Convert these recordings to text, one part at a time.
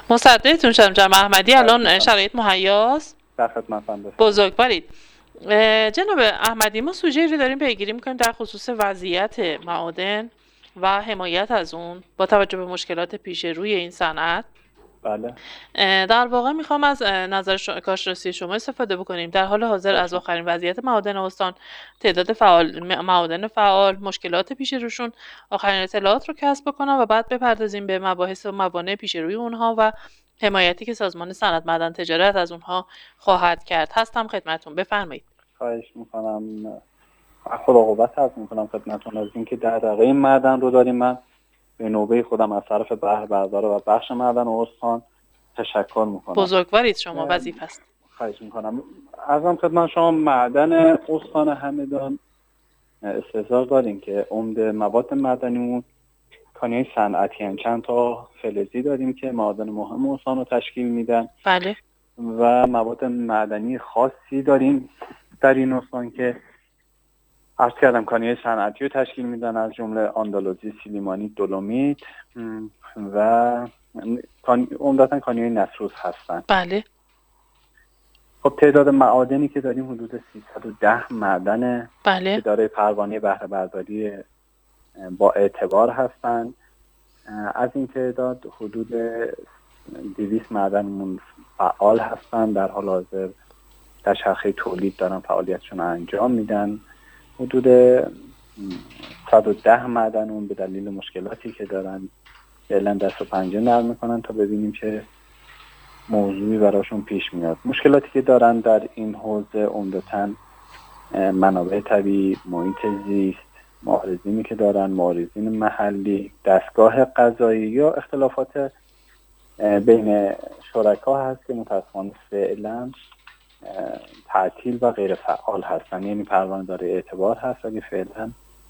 مصدقتون شدم جناب احمدی. الان شرایط مهیاست؟ در خدمتم. بزرگوارید. جناب احمدی، ما سوژه‌ای رو داریم پیگیری می‌کنیم در خصوص وضعیت معادن و حمایت از اون با توجه به مشکلات پیش روی این صنعت. بله. در واقع میخوام از نظر کارشناسی شما استفاده بکنیم. در حال حاضر از آخرین وضعیت معادن استان، تعداد معادن فعال، مشکلات پیش روشون، آخرین اطلاعات رو کسب بکنم و بعد بپردازیم به مباحث و موانع پیش روی اونها و حمایتی که سازمان صنعت معدن تجارت از اونها خواهد کرد. هستم خدمتتون، بفرمایید. خواهش میکنم. خدا قوت عرض میکنم خدمتتون از اینکه دغدغه معدن رو داریم. من به نوبه خودم از طرف بحر بردار و بخش معدن استان تشکر میکنم. بزرگوارید، شما وظیفه است. خواهش میکنم. عرضم خدمت شما معدن استان همدان استحضار داریم که عمده مواد معدنیمون کانیای صنعتی هستند. چند تا فلزی داریم که معادن مهم استان رو تشکیل میدن. بله. و مواد معدنی خاصی داریم در این استان که عرض کردم کانیای صنعتی رو تشکیل میدن، از جمله آندالوزی، سیلیمانی، دولومیت و عمدتاً کانیای نسروس هستن. بله. خب تعداد معادنی که داریم حدود 310 معدن بله. که دارای پروانه بهره برداری با اعتبار هستند. از این تعداد حدود 200 معدنمون فعال هستند، در حال حاضر در چرخه تولید دارن فعالیتشون انجام میدن. حدود 110 معدنمون به دلیل مشکلاتی که دارن فعلا دست و پنجه نرم میکنن تا ببینیم چه موضوعی براشون پیش میاد. مشکلاتی که دارن در این حوزه عمدتاً منابع طبیعی، محیط زیست، معارضینی که دارن، معارضین محلی، دستگاه قضایی یا اختلافات بین شرکا هست که متأسفانه فعلا تعطیل و غیر فعال هستن. یعنی پروانه داره اعتبار هست ولی فعلا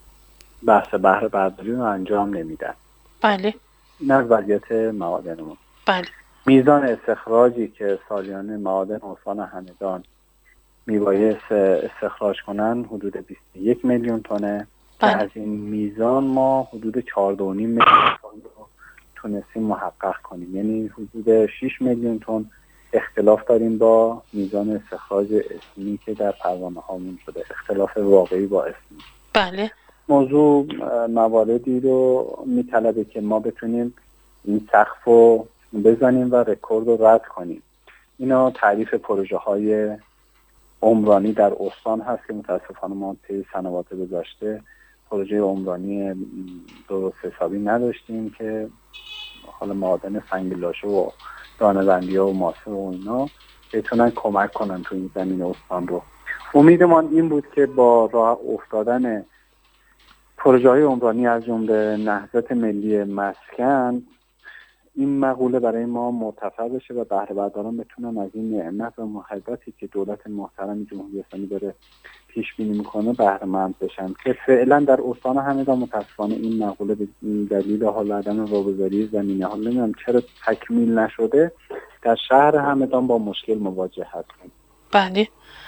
بحث بهره برداری رو انجام نمیدن. بله. این از وضعیت معادنمون. بله. میزان استخراجی که سالیانه معادن استان همدان میبایست استخراج کنن حدود 21 میلیون تنه. بله. از این میزان ما حدود 4.5 میلیون تن رو تونستیم محقق کنیم. یعنی حدود 6 میلیون تن اختلاف داریم با میزان استخراج اسمی که در پروانه هامون شده، اختلاف واقعی با اسمی. بله. موضوع مواردی رو میطلبه که ما بتونیم این سقف رو بزنیم و رکورد رو رد کنیم. اینا تعریف پروژه های عمرانی در استان هست که متاسفانه ما طی سنوات گذشته پروژه عمرانی درست حسابی نداشتیم که حالا معادن سنگ لاشه و دانه بندی ها و ماسه و اینا بتونن کمک کنن تو این زمین استان رو. امیدمان این بود که با راه افتادن پروژه های عمرانی از جمله نهضت ملی مسکن این مقوله برای ما مرتفع بشه و بهره برداران بتونن از این نعمت و محبتی که دولت محترم جمهوری اسلامی داره پیش بینی میکنه بهره مند بشن که فعلا در استان همدان متاسفانه این مقوله به دلیل حال عدم واگذاری زمینه حال نمیدونم چرا تکمیل نشده، در شهر همدان با مشکل مواجه هستیم. بله.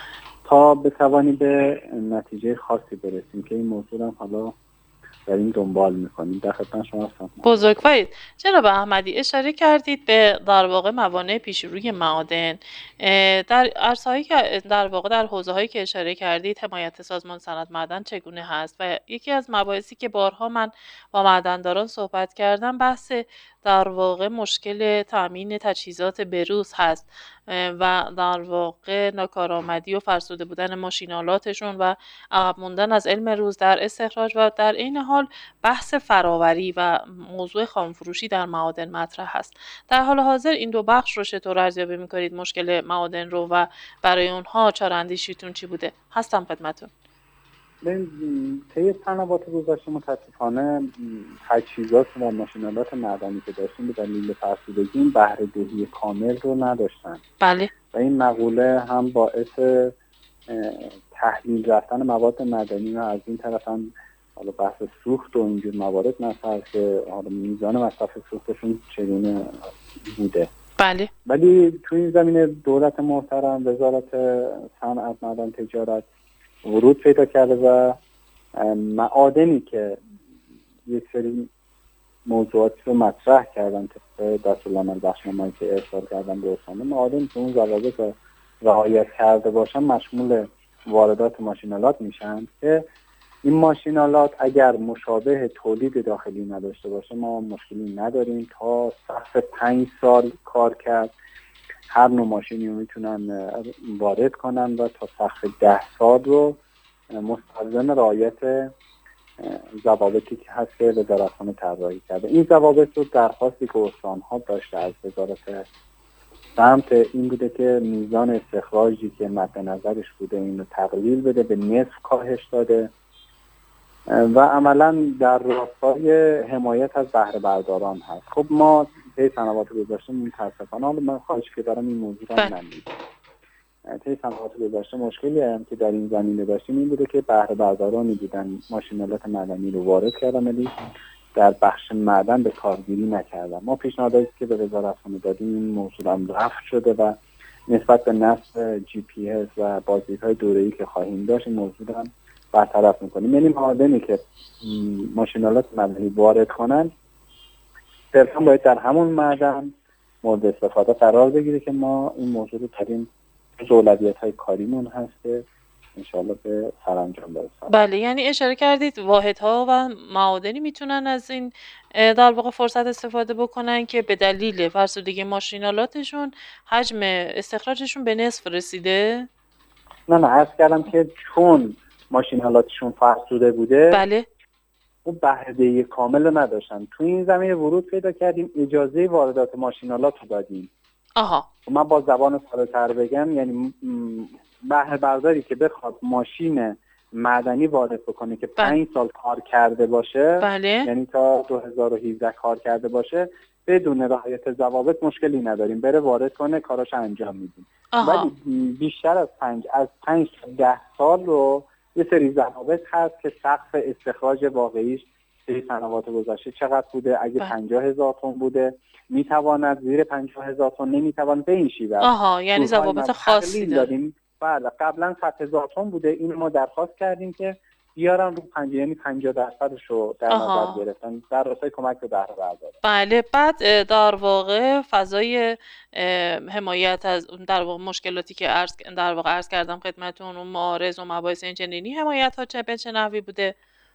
تا بتوانیم به نتیجه خاصی برسیم که این موضوع هم حالا داریم دنبال میکنیم. در خدمت شما هستم. بزرگوارید. جناب احمدی، اشاره کردید به در واقع موانع پیش روی معادن در عرصه‌هایی که در واقع در حوزه‌هایی که اشاره کردید حمایت سازمان صنعت معدن چگونه هست و یکی از مباحثی که بارها من با معدن‌داران صحبت کردم بحث در واقع مشکل تامین تجهیزات بروز هست و در واقع ناکارآمدی و فرسوده بودن ماشینالاتشون و عقب موندن از علم روز در استخراج و در این حال بحث فراوری و موضوع خامفروشی در معادن مطرح هست. در حال حاضر این دو بخش رو چطور ارزیابی می‌کنید؟ مشکل معادن رو و برای اونها چاره‌اندیشیتون چی بوده؟ هستم خدمتتون. طی سنوات گذشته متاسفانه تجهیزات و ماشینالات معدنی که داشتیم به دلیل فرسودگی این بهره دهی کامل رو نداشتن. بله. و این مقوله هم باعث تحلیل رفتن مواد معدنی و از این طرف هم حالا بحث سوخت و اینجور موارد مثلا که حالا میزان مصرف سوختشون چگونه بوده. بله. ولی توی این زمینه دولت محترم وزارت صنعت معدن تجارت ورود پیدا کرده و معادنی که یک سری موضوعاتی رو مطرح کردن طبق دستورالعمل بخشنامه‌ای که ارسال کردن به استان معادن که اون ضوابط رو رعایت کرده باشن مشمول واردات ماشینالات میشن که این ماشینالات اگر مشابه تولید داخلی نداشته باشه ما مشکلی نداریم. تا سقف 5 سال کار کرد هر نوع ماشینی رو میتونن وارد کنن و تا سقف 10 سال رو مستلزم رعایت ضوابطی که هست که وزارتخانه طراحی کرده. این ضوابط رو درخواستی که استان‌ها داشته از وزارت سمت این بوده که میزان استخراجی که مد نظرش بوده این رو تقلیل بده، به نصف کاهش داده و عملا در راستای حمایت از بهره برداران هست. خب ما طی سنوات گذشته متاسفانه، حالا من خواهش که دارم این موضوع رو نمیدونم، طی سنوات گذشته مشکلی هم که در این زمینه داشتیم این بوده که بهره بردارانی بودن ماشینالات معدنی رو وارد کردن ولی در بخش معدن به کارگیری نکردن. ما پیشنهاداتی که به وزارتخانه دادیم این موضوع هم رفع شده و نسبت به نصب جی پی اس و بازدیدهای دوره‌ای که خواهیم داشت این موضوع هم برطرف میکنیم. یعنی معادنی که ماشینالات معدنی وارد کنن صرفا باید در همون معدن مورد استفاده قرار بگیره که ما این موضوع رو داریم از اولویت‌های کاریمون هست که انشاءالله به سرانجام برسیم. بله، یعنی اشاره کردید واحدها و معادنی میتونن از این در واقع فرصت استفاده بکنن که به دلیل فرسودگی ماشینالاتشون حجم استخراجشون به نصف رسیده. نه عرض کردم که چون ماشینالاتشون فرسوده بوده بله اون بهره‌دهی کامل رو نداشتن. تو این زمینه ورود پیدا کردیم، اجازه واردات ماشینالات رو دادیم. آها، من با زبان ساده‌تر بگم یعنی بهره برداری که بخواد ماشین معدنی وارد بکنه که 5 سال کار کرده باشه، بله. یعنی تا 2017 کار کرده باشه، بدون رعایت ضوابط مشکلی نداریم، بره وارد کنه کاراش انجام میدیم. ولی بیشتر از 5 تا 10 سال رو یه سری ضوابط هست که سقف استخراج واقعیش طی سنوات گذشته چقدر بوده. اگه 50,000 تن بوده میتواند، زیر 50,000 تن نمیتواند، به این شیوه. یعنی ضوابط خاصی داریم. بله قبلا 100,000 تن بوده، این ما درخواست کردیم که بیارن رو 50، یعنی 50% رو در نظر گرفتن در راستای کمک به بهره برداری. بله، بعد در واقع فضای حمایت از در واقع مشکلاتی که عرض کردم خدمتتون، اون معارض و مباحث اینچنینی حمایت ها چه نحوی بوده؟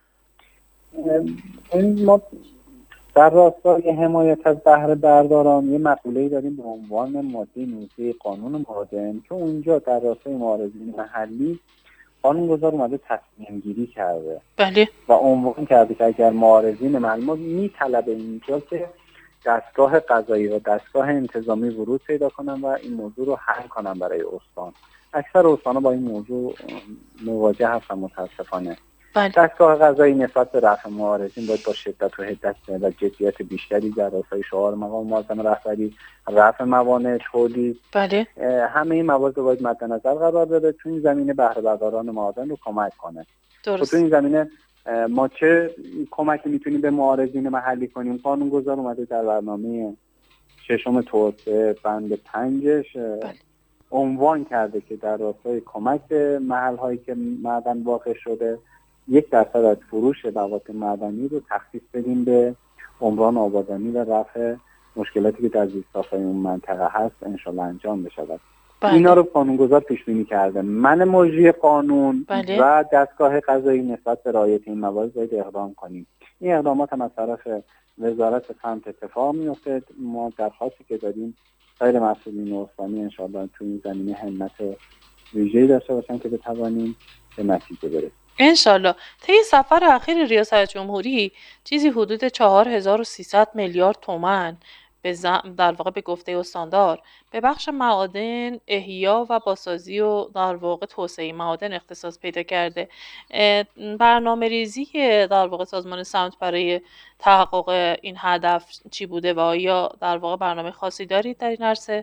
ما در راستای حمایت از بهره برداران یه مقوله‌ای داریم به عنوان ماده 19 قانون معادن که اونجا در راستای معارضین محلی قانونگذار اومده تصمیم گیری کرده. بله. و عنوان کرده که اگر معارضین محلی میطلبه اینجا که دستگاه قضایی و دستگاه انتظامی ورود پیدا کنن و این موضوع رو حل کنن برای استان. اکثر استان‌ها با این موضوع مواجه هستن متاسفانه. دستگاه قضایی نسبت به رفع معارضین باید با شدت و حدت و جدیت بیشتری در راستای شعار مقام معظم رهبری، رفع موانع تولید، بله، همه این موارد باید مد نظر قرار بده. تو این زمینه بهره برداران معادن رو کمک کنه. درست. تو این زمینه ما چه کمکی میتونیم به معارضین محلی کنیم؟ قانونگذار اومده در برنامه 6 توسعه بند 5 عنوان کرده که در راستای کمک به محل‌هایی که معدن واقع شده 1% از فروش مواد معدنی رو تخصیص بدیم به عمران آبادانی و رفع مشکلاتی که در زیرساخت‌های اون منطقه هست انشالله انجام بشود. اینا رو قانونگذار پیش بینی کرده. من مجری قانون و دستگاه قضایی نسبت به رعایت این موارد باید اقدام کنیم. این اقدامات هم از طرف وزارت سمت اتفاق میفته. ما درخواستی که داریم غیر مسئولین استانی انشالله تو این زمینه همت ویژه‌ای داشته باشن که بتوانیم به نتیجه برسیم. انشالله. طی سفر اخیر ریاست جمهوری چیزی حدود 4300 میلیارد تومان در واقع به گفته استاندار به بخش معادن، احیا و بازسازی و در واقع توسعه معادن اختصاص پیدا کرده. برنامه ریزی در واقع سازمان سمت برای تحقق این هدف چی بوده و آیا در واقع برنامه خاصی دارید در این عرصه؟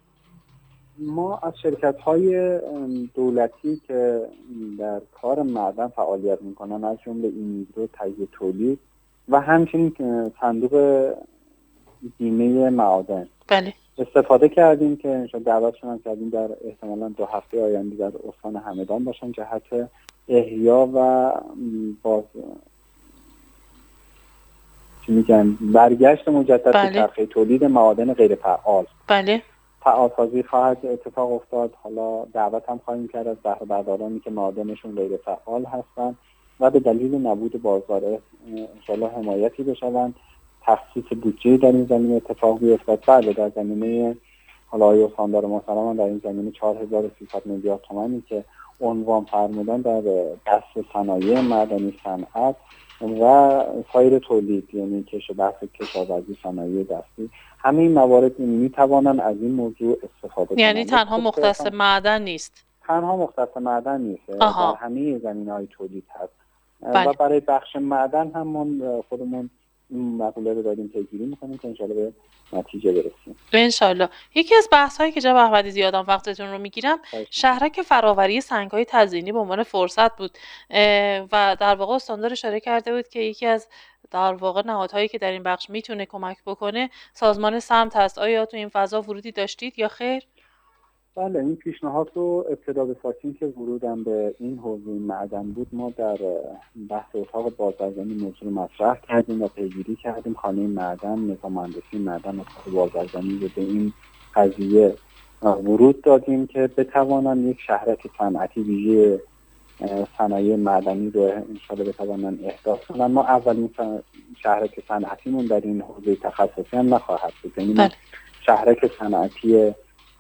ما از شرکت‌های دولتی که در کار معدن فعالیت می‌کنن از جمله اینیگرو تهیه تولید و همچنین صندوق بیمه معادن بله استفاده کردیم که انشاءالله دعوتشون هم کردیم در احتمالاً 2 هفته آینده در استان همدان باشن جهت احیا و چی میگن برگشت مجدد به بله. چرخه تولید معادن غیر فعال. بله. فعالسازی خواهد اتفاق افتاد. حالا دعوت هم خواهیم کرد از بهره بردارانی که معادنشون غیر فعال هستن و به دلیل نبود بازار انشالله حمایتی بشوند، تخصیص بودجه در این زمینه اتفاق بیفتد. بله در زمینه حالا آقای استاندار محترم در این زمینه 4300 میلیارد تومانی که عنوان فرمودن در بحث صنایع معدنی، صنعت و سایر تولید، یعنی بحث کشاورزی، صنایع دستی، همه این موارد میتوانن از این موضوع استفاده کنند. یعنی تنها مختص معدن نیست. تنها مختص معدن نیست. در همه زمینه‌های تولید هست. بله. و برای بخش معدن هم خودمون این مقوله رو داریم پیگیری میکنیم که انشالله به نتیجه برسیم. انشالله. یکی از بحث‌هایی که جناب احمدی زیادم وقتتون رو میگیرم، شهرک فراوری سنگ‌های تزئینی به عنوان فرصت بود و در واقع استاندار اشاره کرده بود که یکی از در واقع نهادهایی که در این بخش میتونه کمک بکنه سازمان سمت هست. آیا تو این فضا ورودی داشتید یا خیر؟ بله، این پیشنهاد رو ابتدا به ساکین که ورودم به این حوزه معدن بود، ما در بحث اتاق بازرگانی موضوع مطرح کردیم و پیگیری کردیم. خانه معدن، نظام مهندسی معدن، اتاق بازرگانی رو به این قضیه ورود دادیم که بتوانن یک شهرک صنعتی ویژه صنایع معدنی رو انشاءالله بتوانن احداث کنن. ما اولین شهرک صنعتیمون در این حوزه تخصصی هم نخواهد بود. یعنی شهرک صنعتی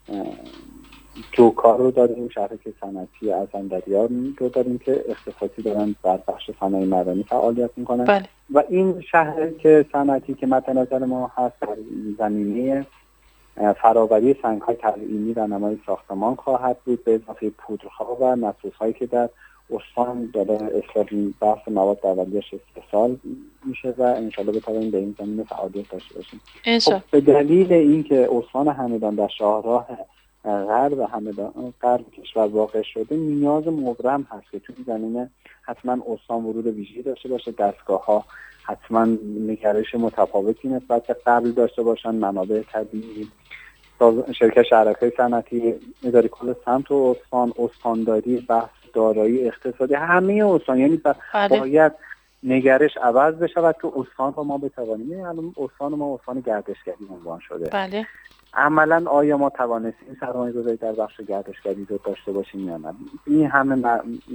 جوکار رو داریم، شهرک صنعتی ازندریان رو داریم که اختصاصی دارن در بخش صنایع معدنی فعالیت میکنن. بله. و این شهرک صنعتی که مد نظر ما هست در زمینه فراوری سنگ‌های تزئینی و نمای ساختمان خواهد بود، به اضافه پودرها و نسوزهایی که در استان داره بحث مواد اولیه‌اش استحصال میشه و انشالله بتوانیم به این زمینه فعالیت داشته باشیم. خب به دلیل اینکه استان همدان در شاهراه غرب همدان غرب کشور واقع شده، نیاز مبرم هست که توی زمینه حتما استان ورود ویژه‌ای داشته باشه، دستگاه‌ها حتما نگرش متفاوتی نسبت به قبل داشته باشن، منابع طبیعی، شرکت شهرک‌های صنعتی، اداره کل سمت و استانداری، بحث دارایی اقتصادی، همه استان، یعنی باید نگرش عوض بشود که استان رو ما بتوانیم. یعنی الان استان ما استان گردشگری عنوان شده. بله. عملاً آیا ما توانستیم سرمایه‌گذاری در بخش گردشگری رو داشته باشیم یا نه؟ این همه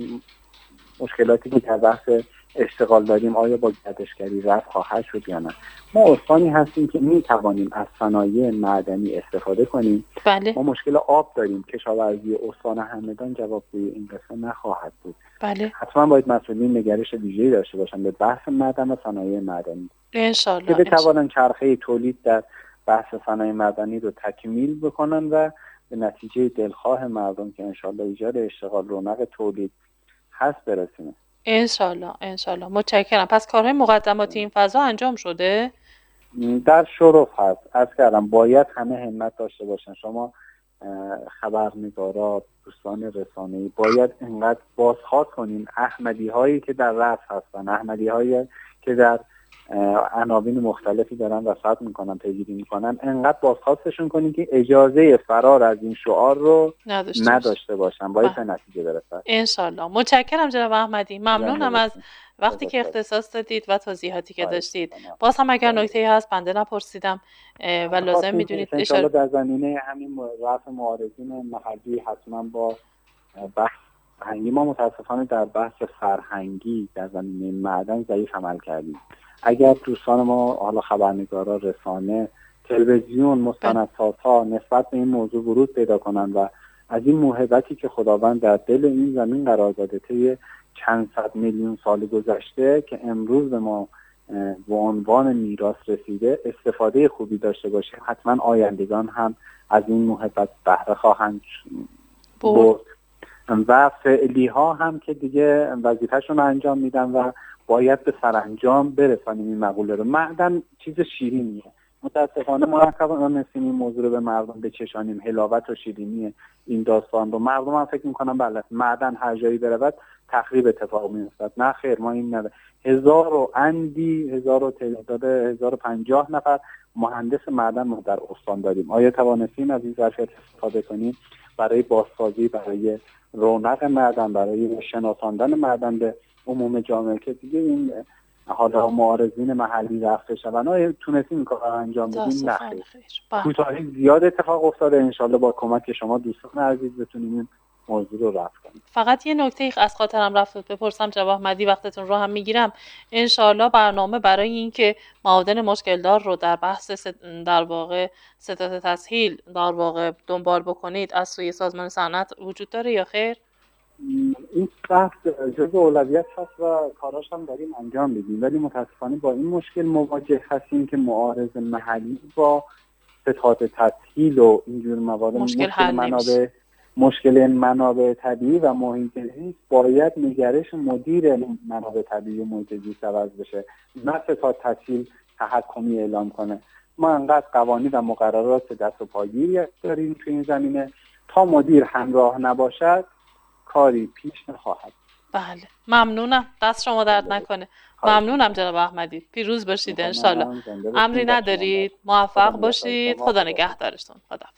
مشکلاتی که در بحث اشتغال داریم آیا با گردشگری رفع خواهد شد یا نه؟ ما استانی هستیم که میتوانیم از صنایع معدنی استفاده کنیم. بله. ما مشکل آب داریم، کشاورزی استان همدان جوابگوی این قصه نخواهد بود. بله. حتما باید مسئولین نگرش ویژه‌ای داشته باشن به بحث معدن و صنایع معدنی انشالله، که بتوانن چرخه تولید در بحث صنایع معدنی رو تکمیل بکنن و به نتیجه دلخواه مردم که انشالله ایجاد اشتغال، رونق تولید هست برسیم. انشالله. متشکرم. پس کارهای مقدماتی این فضا انجام شده؟ در شرف هست. عرض کردم باید همه همت داشته باشن. شما خبرنگارا، دوستان رسانه‌ای باید انقدر بازخواست کنین احمدی هایی که در رأس هستن، احمدی هایی که در عناوین مختلفی دارن وسط میکنن، پیگیری میکنن، انقدر بازخواستشون کنین که اجازه فرار از این شعار رو نداشته باشن، باید به نتیجه برسن. انشالله. متشکرم جناب احمدی. ممنونم از وقتی که اختصاص دادید و توضیحاتی که داشتید. باز هم اگر نکته‌ای هست بنده نپرسیدم و لازم میدونید اشاره در زمینه همین رفع معارضین محلی حتما با بحث فرهنگی، ما متاسفانه در بحث فرهنگی در زمینه معدن ضعیف عمل کردیم. اگر دوستان ما حالا خبرنگارا، رسانه، تلویزیون، مستندسازها نسبت به این موضوع ورود پیدا کنن و از این موهبتی که خداوند در دل این زمین قرار داده طی چند صد میلیون سال گذشته که امروز به ما به عنوان میراث رسیده استفاده خوبی داشته باشیم، حتما آیندگان هم از این موهبت بهره خواهند برد و فعلی ها هم که دیگه وظیفه‌شون رو انجام میدن و باید به سرانجام برسانیم این مقوله رو. معدن چیز شیرینیه، متاسفانه ما نتوانستیم این موضوع رو به مردم بچشانیم، حلاوت و شیرینی این داستان رو. مردم هم فکر میکنن بله معدن هر جایی برود تخریب اتفاق میافتد. نه خیر، ما این نداره. 1050 نفر مهندس معدن ما در استان داریم. آیا توانستیم از این ظرفیت استفاده کنیم برای بازسازی، برای رونق معدن، برای شناساندن معدن به عموم جامعه که دیگه این حالا معارضین محلی رفته شدن. آیا تونستیم این کار رو انجام بدیم؟ نه خیر. کوتاهی زیاد اتفاق افتاده. انشالله با کمک شما دوستان عزیز بتونیم این موضوع رو رفع کنیم. فقط یه نکته از خاطرم رفت بپرسم جناب احمدی، وقتتون رو هم میگیرم. انشالله برنامه برای این که معادن مشکل دار رو در بحث در واقع ستاد تسهیل در واقع دنبال بکنید از سوی سازمان صنعت وجود داره یا خیر؟ این بحث جزء اولویت هست و کاراش هم داریم انجام بدیم، ولی متاسفانه با این مشکل مواجه هستیم که معارض محلی با ستاد تسهیل و اینجور موارد مشکل منابع طبیعی و محیط زیست باید نگرش مدیر منابع طبیعی و محیط زیست عوض بشه، نه ستاد تسهیل تحکمی اعلام کنه. ما انقدر قوانین و مقررات دست و پاگیری داریم تو این زمینه، تا مدیر همراه نباشد کاری پیش نخواهد. بله ممنونم، دست شما درد نکنه. ممنونم جناب احمدی، پیروز باشید انشالله. امری ندارید، موفق باشید، خدا نگهدارتون. خدا